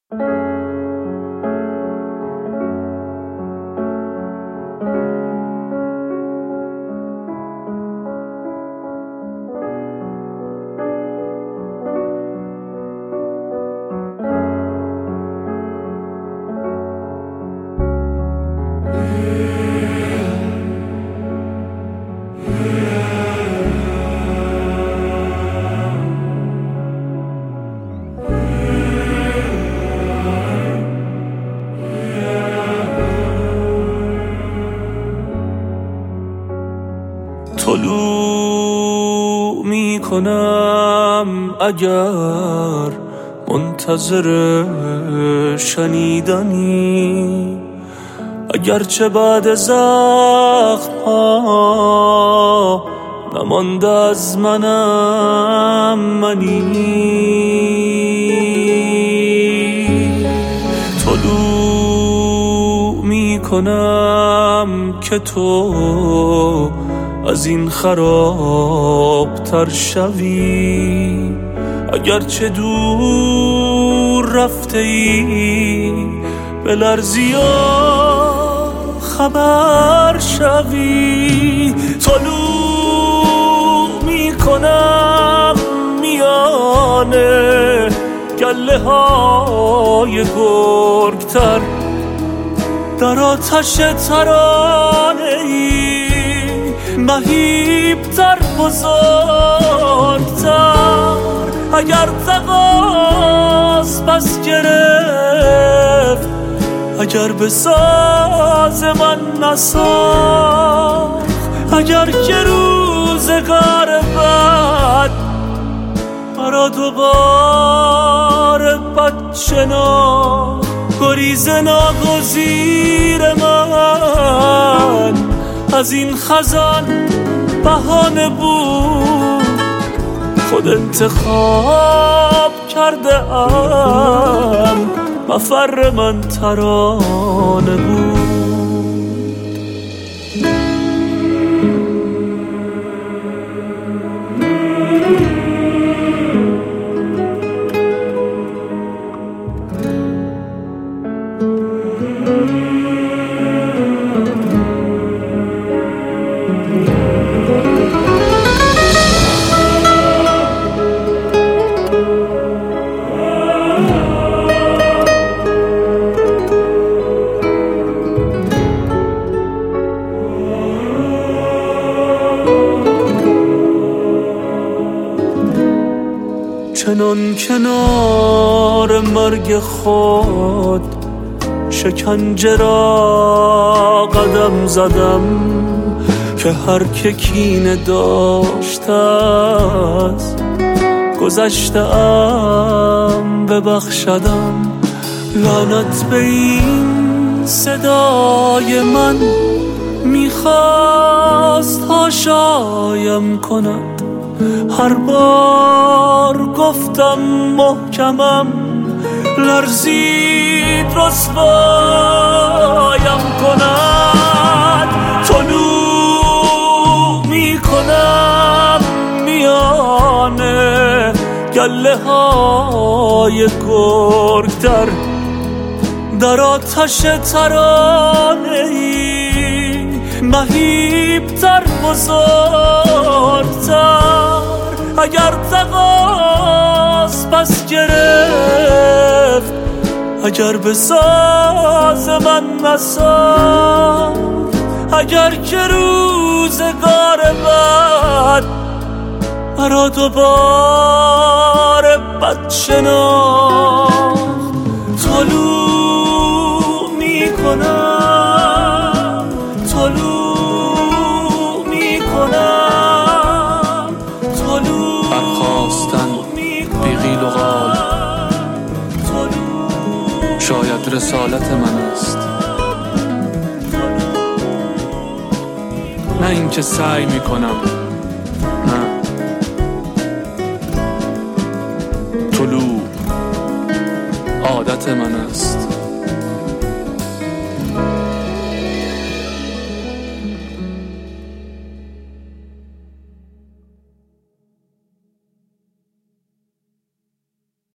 طلوع می کنم اگر منتظر شنیدنی، اگرچه بعد زخم ها نمانده از منم منی. طلوع می کنم که تو از این خراب تر شوی، اگرچه دور رفته ای به لرزی و خبر شوی. طلوع می کنم میانه گله های گرگتر، در آتش ترانه ای مهیبتر بزرگتر. اگر تقاس پس گرفت، اگر به ساز من نساخت، اگر که روزگار بد مرا دوباره بد شناخت، گریز ناگزیر من از این خزان بهانه بود. خود انتخاب کرده ام، مفر من ترانه بود. چنان کنار مرگ خود شکنجه را قدم زدم، که هر که کینه داشته از گذشته ام ببخشدم. لعنت به این صدای من میخواست حاشایم کند، هر بار گفتم محکمم لرزید رسوایم کند. طلوع می کنم میانه گله های گرگتر، در آتش ترانه ای مهیبتر بزرگتر. اگر تقاس پس گرفت، اگر به ساز من نساخت، اگر که روزگار بد مرا دوباره بد شناخت. طلوع می کنم، طلوع می کنم، طلوع برخاستن بی قیل و قال شاید رسالت من است، نه اینکه سعی می کنم. نه، طلوع عادت من است.